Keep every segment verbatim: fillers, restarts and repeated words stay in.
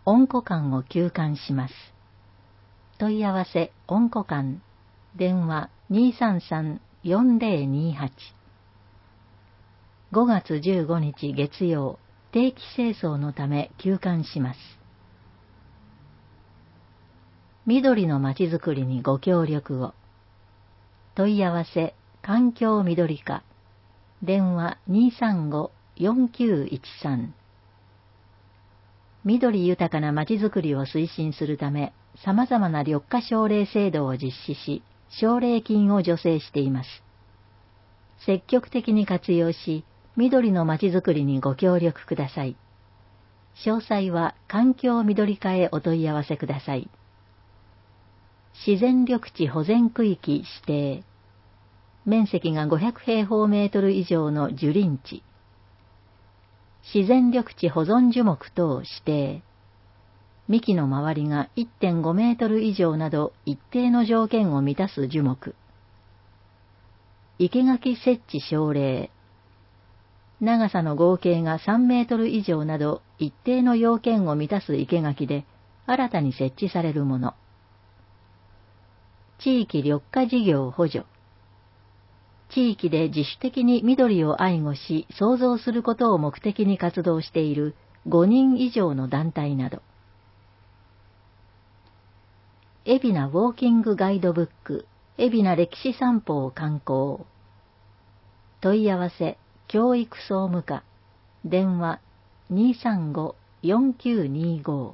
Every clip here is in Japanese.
温庫館を休館します。問い合わせ温庫館、電話 にーさんさん よんぜろにはち。ごがつじゅうごにち月曜、定期清掃のため休館します。緑のまちづくりにご協力を。問い合わせ環境緑課、電話 にーさんご よんきゅういちさん。緑豊かなまちづくりを推進するため、様々な緑化奨励制度を実施し、奨励金を助成しています。積極的に活用し、緑のまちづくりにご協力ください。詳細は環境緑課へお問い合わせください。自然緑地保全区域指定。面積がごひゃくへいほうメートル以上の樹林地。自然緑地保存樹木等指定。幹の周りが いってんごメートル以上など一定の条件を満たす樹木。生垣設置奨励。長さの合計がさんメートル以上など一定の要件を満たす生垣で新たに設置されるもの。地域緑化事業補助。地域で自主的に緑を愛護し創造することを目的に活動しているごにん以上の団体など。海老名ウォーキングガイドブック、海老名歴史散歩を観光。問い合わせ教育総務課、電話 にーさんご よんきゅうにーご。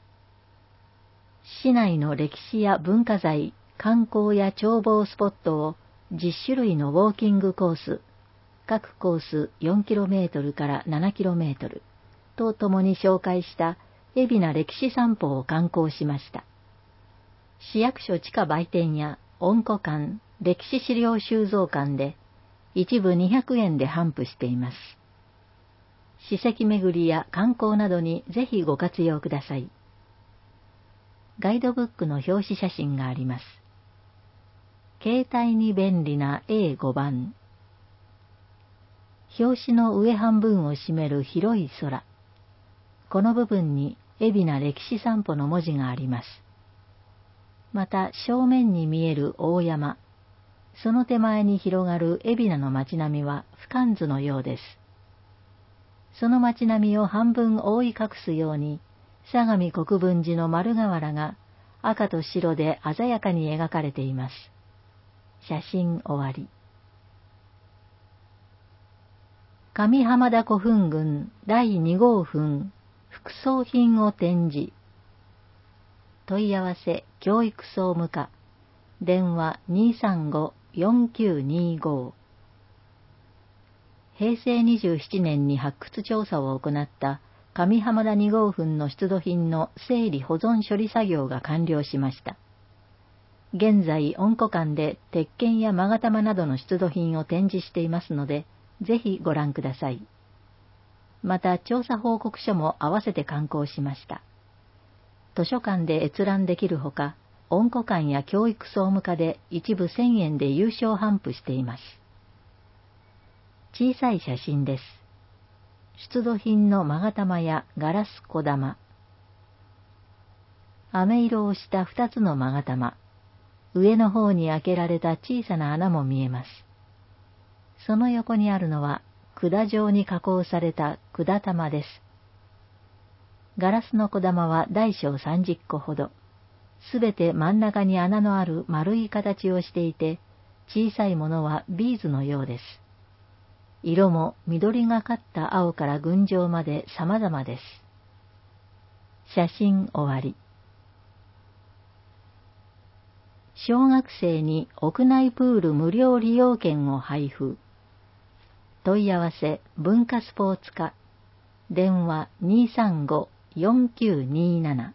市内の歴史や文化財、観光や眺望スポットをじゅっしゅるいのウォーキングコース、各コース よんキロメートル からななキロメートルとともに紹介した海老名歴史散歩を観光しました。市役所地下売店や温庫館、歴史資料収蔵館で一部にひゃくえんで頒布しています。史跡巡りや観光などにぜひご活用ください。ガイドブックの表紙写真があります。携帯に便利な エーご 番。表紙の上半分を占める広い空。この部分に海老名歴史散歩の文字があります。また正面に見える大山、その手前に広がる海老名の街並みは俯瞰図のようです。その街並みを半分覆い隠すように、相模国分寺の丸瓦が赤と白で鮮やかに描かれています。写真終わり。上浜田古墳群だいにごう墳、副葬品を展示。問い合わせ教育総務課、電話 にーさんご よんきゅうにーご。へいせいにじゅうななねんに発掘調査を行った上浜田にごう墳の出土品の整理保存処理作業が完了しました。現在温庫館で鉄剣や勾玉などの出土品を展示していますので、ぜひご覧ください。また調査報告書も合わせて刊行しました。図書館で閲覧できるほか、温庫館や教育総務課で一部せんえんで有償頒布しています。小さい写真です。出土品の勾玉やガラス小玉。飴色をした二つの勾玉。上の方に開けられた小さな穴も見えます。その横にあるのは管状に加工された管玉です。ガラスの小玉は大小さんじゅっこほど。すべて真ん中に穴のある丸い形をしていて、小さいものはビーズのようです。色も緑がかった青から群青まで様々です。写真終わり。小学生に屋内プール無料利用券を配布。問い合わせ文化スポーツ課、電話 にーさんご よんきゅうにーなな。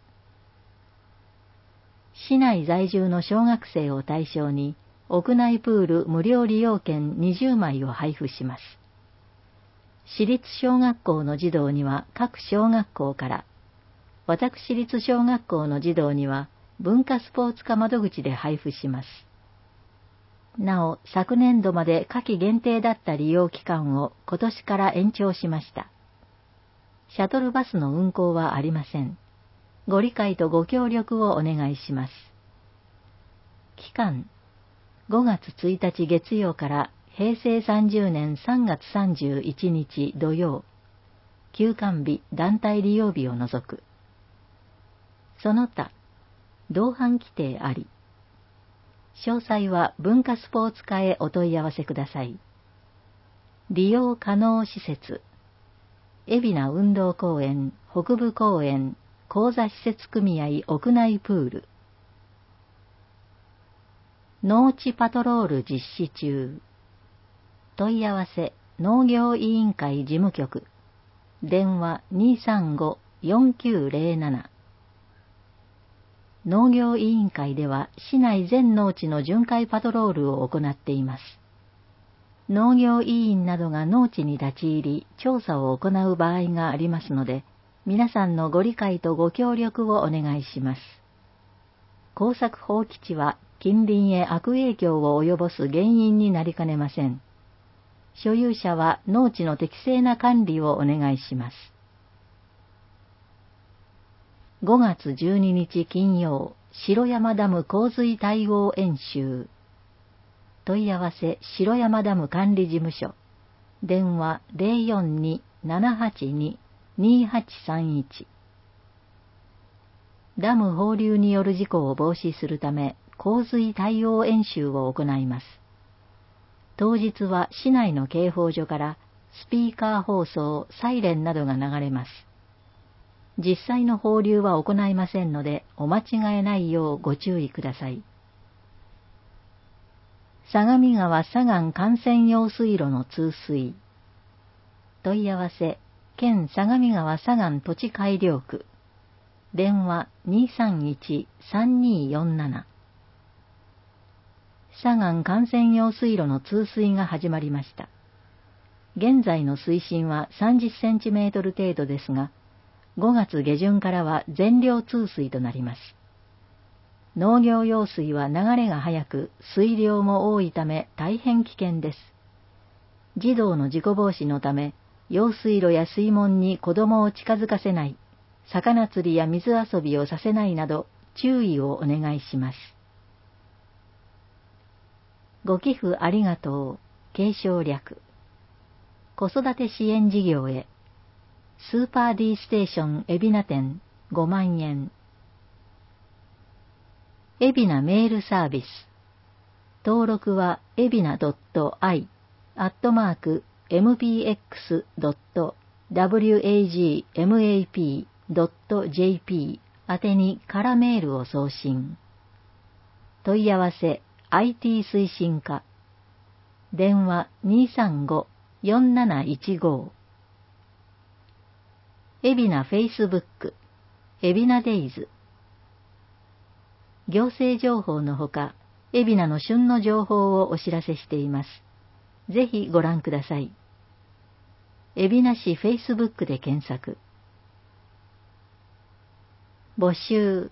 市内在住の小学生を対象に屋内プール無料利用券にじゅうまいを配布します。私立小学校の児童には各小学校から、私立小学校の児童には文化スポーツ課窓口で配布します。なお、昨年度まで夏季限定だった利用期間を今年から延長しました。シャトルバスの運行はありません。 ご理解とご協力をお願いします。期間、ごがつついたち月曜からへいせいさんじゅうねんさんがつさんじゅういちにち土曜、休館日、団体利用日を除く。その他、同伴規定あり。詳細は文化スポーツ課へお問い合わせください。利用可能施設、海老名運動公園、北部公園、講座施設組合屋内プール。農地パトロール実施中。問い合わせ、農業委員会事務局。電話 にーさんごーよんきゅうゼロなな。農業委員会では市内全農地の巡回パトロールを行っています。農業委員などが農地に立ち入り、調査を行う場合がありますので、皆さんのご理解とご協力をお願いします。耕作放棄地は近隣へ悪影響を及ぼす原因になりかねません。所有者は農地の適正な管理をお願いします。ごがつじゅうににち金曜、城山ダム洪水対応演習。問い合わせ、城山ダム管理事務所。電話 ゼロよんにーななはちにーにーはちさんいち。ダム放流による事故を防止するため、洪水対応演習を行います。当日は市内の警報所からスピーカー放送、サイレンなどが流れます。実際の放流は行いませんので、お間違えないようご注意ください。相模川左岸幹線用水路の通水。問い合わせ、県相模川左岸土地改良区。電話 にーさんいちーさんにーよんなな。左岸幹線用水路の通水が始まりました。現在の水深はさんじゅっセンチメートル程度ですが、ごがつげじゅんからは全量通水となります。農業用水は流れが速く、水量も多いため大変危険です。児童の事故防止のため、用水路や水門に子供を近づかせない、魚釣りや水遊びをさせないなど、注意をお願いします。ご寄付ありがとう、継承略。子育て支援事業へ。スーパー D ステーション海老名店ごまんえん。海老名メールサービス。登録は海老名 .i アットマーク エムピーエックス ドット ワグマップ ドット ジェーピー 宛てに空メールを送信。問い合わせ アイティー 推進課。電話 にーさんごーよんなないちご。海老名フェイスブック、海老名デイズ。行政情報のほか、海老名の旬の情報をお知らせしています。ぜひご覧ください。海老名市フェイスブックで検索。募集。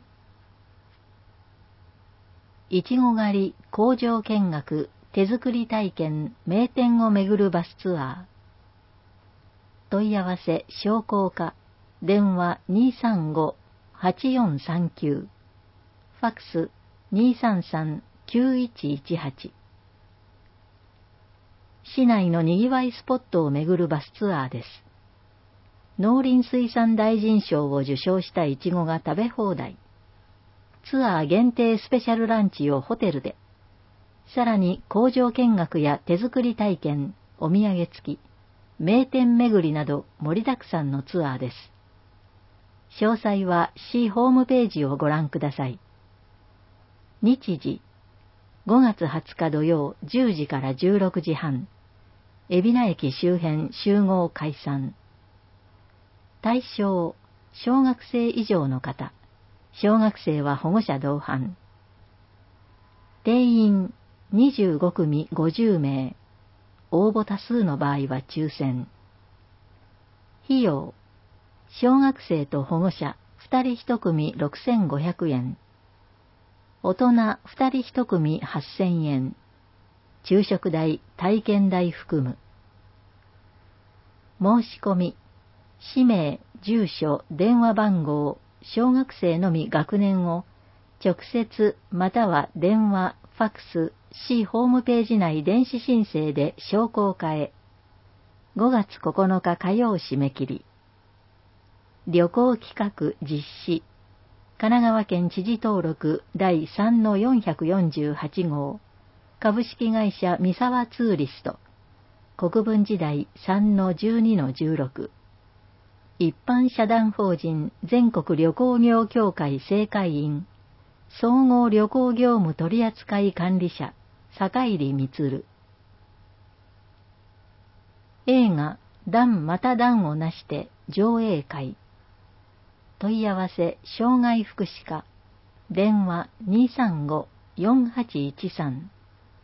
いちご狩り、工場見学、手作り体験、名店を巡るバスツアー。問い合わせ商工課。電話 にーさんごーはちよんさんきゅう。ファクス にーさんさんきゅういちいちはち。市内のにぎわいスポットを巡るバスツアーです。農林水産大臣賞を受賞したイチゴが食べ放題。ツアー限定スペシャルランチをホテルで。さらに工場見学や手作り体験、お土産付き、名店巡りなど盛りだくさんのツアーです。詳細は市ホームページをご覧ください。日時、ごがつはつか土曜じゅうじからじゅうろくじはん、海老名駅周辺集合解散。対象、小学生以上の方、小学生は保護者同伴。定員にじゅうごくみごじゅうめい、応募多数の場合は抽選。費用、小学生と保護者ふたりいちくみろくせんごひゃくえん、大人ふたりいちくみはっせんえん、昼食代、体験代含む。申し込み、氏名、住所、電話番号、 小学生のみ学年を直接または電話、ファクス、市ホームページ内電子申請で商工化へ。ごがつここのか火曜締め切り。旅行企画実施。神奈川県知事登録だいさんのよんひゃくよんじゅうはち号。株式会社三沢ツーリスト。国分時代さんのじゅうにのじゅうろく。一般社団法人全国旅行業協会正会員。総合旅行業務取扱管理者、坂入充。映画、段また段をなして上映会。問い合わせ、障害福祉課。電話 にーさんごーよんはちいちさん。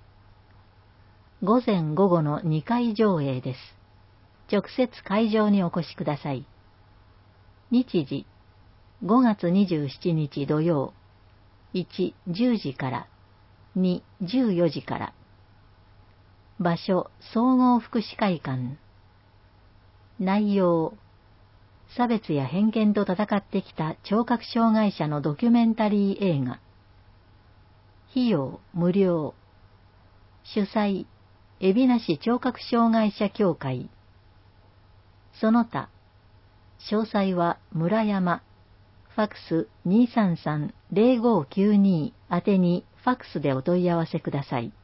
午前午後のにかい上映です。直接会場にお越しください。日時、ごがつにじゅうしちにち土曜。いち、じゅうじから。に、じゅうよじから。場所、総合福祉会館。内容、差別や偏見と戦ってきた聴覚障害者のドキュメンタリー映画。費用、無料。主催、海老名市聴覚障害者協会。その他、詳細は村山、ファクス にーさんさんーぜろごきゅうに 宛てにファクスでお問い合わせください。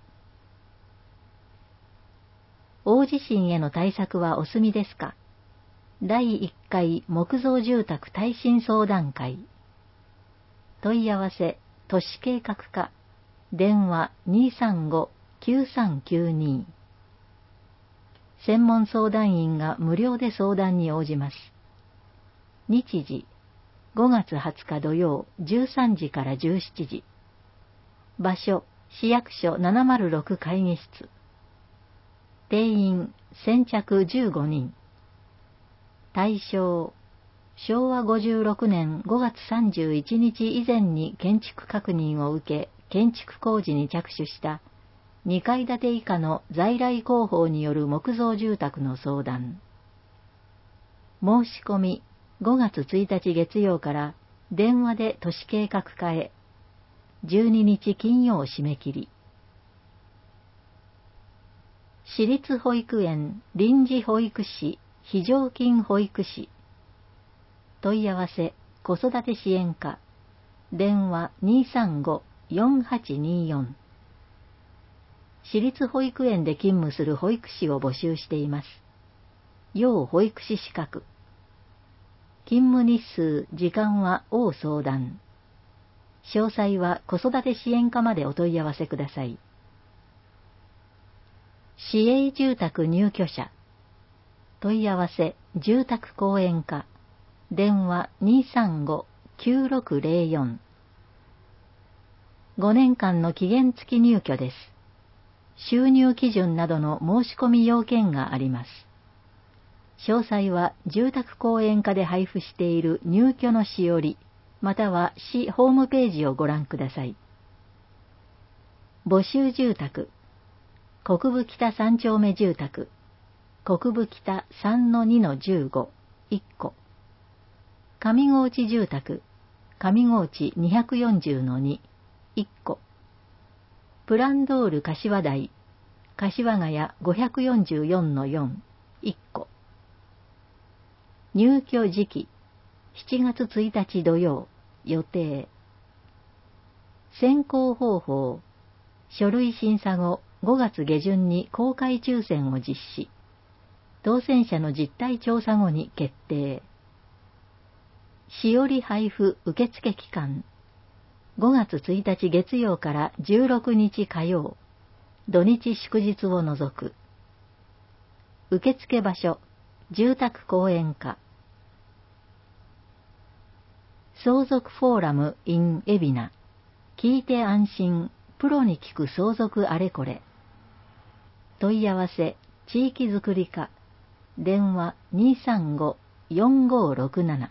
大地震への対策はお済みですか？だいいっかい木造住宅耐震相談会。問い合わせ、都市計画課。電話 にーさんごーきゅうさんきゅうに。専門相談員が無料で相談に応じます。日時、ごがつはつか土曜じゅうさんじからじゅうしちじ。場所、市役所ななまるろく会議室。定員、先着じゅうごにん。対象、しょうわごじゅうろくねんごがつさんじゅういちにち以前に建築確認を受け、建築工事に着手したにかいだて以下の在来工法による木造住宅の相談。申し込み、ごがつついたち月曜から電話で都市計画課へ。じゅうににち金曜締め切り。私立保育園臨時保育士非常勤保育士。問い合わせ、子育て支援課。電話 にーさんごーよんはちによん。私立保育園で勤務する保育士を募集しています。要保育士資格。勤務日数、時間は応相談。詳細は子育て支援課までお問い合わせください。市営住宅入居者。問い合わせ、住宅公園課。電話 にーさんごーきゅうろくぜろよん。ごねんかんの期限付き入居です。収入基準などの申し込み要件があります。詳細は住宅公園課で配布している入居のしおり、または市ホームページをご覧ください。募集住宅。国分北三丁目住宅。国分北 さんのにのじゅうご、いっこ。上河内住宅。上河内 にひゃくよんじゅうのに、いっこ。プランドール柏台。柏ヶ谷 ごひゃくよんじゅうよんのよん、いっこ。入居時期。しちがつついたち土曜、予定。選考方法。書類審査後、ごがつげじゅんに公開抽選を実施。当選者の実態調査後に決定。しおり配布受付期間。ごがつついたち月曜からじゅうろくにち火曜。土日祝日を除く。受付場所、住宅公園課。相続フォーラム in 海老名。聞いて安心、プロに聞く相続あれこれ。問い合わせ、地域づくり課。電話 にーさんごーよんごーろくなな。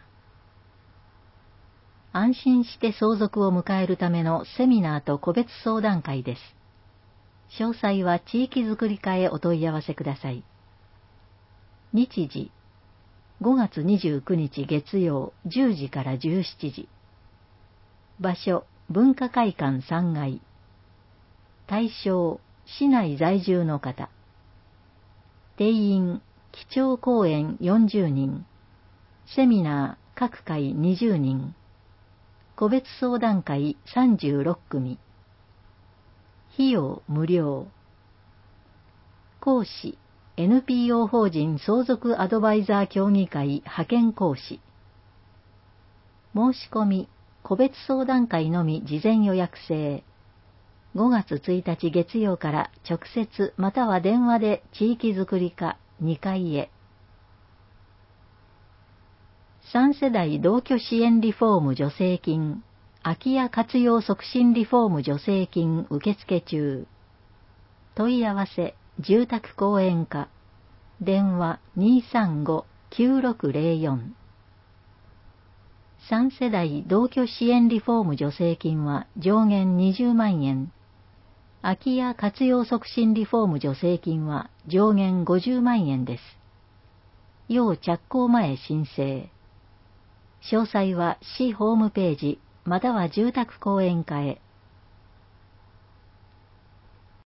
安心して相続を迎えるためのセミナーと個別相談会です。詳細は地域づくり課へお問い合わせください。日時、 ごがつにじゅうくにち月曜じゅうじからじゅうしちじ。場所、文化会館さんがい。対象、市内在住の方。定員、基調講演よんじゅうにん。セミナー、各会にじゅうにん。個別相談会さんじゅうろっくみ。費用無料。講師、エヌピーオー 法人相続アドバイザー協議会派遣講師。申し込み、個別相談会のみ事前予約制。ごがつついたち月曜から直接または電話で地域づくり課にかいへ。さん世代同居支援リフォーム助成金、空き家活用促進リフォーム助成金受付中。問い合わせ、住宅講演課。電話 にーさんご きゅうろくゼロよん。さん世代同居支援リフォーム助成金は上限にじゅうまんえん。空き家活用促進リフォーム助成金は上限ごじゅうまんえんです。要着工前申請。詳細は市ホームページまたは住宅講演課へ。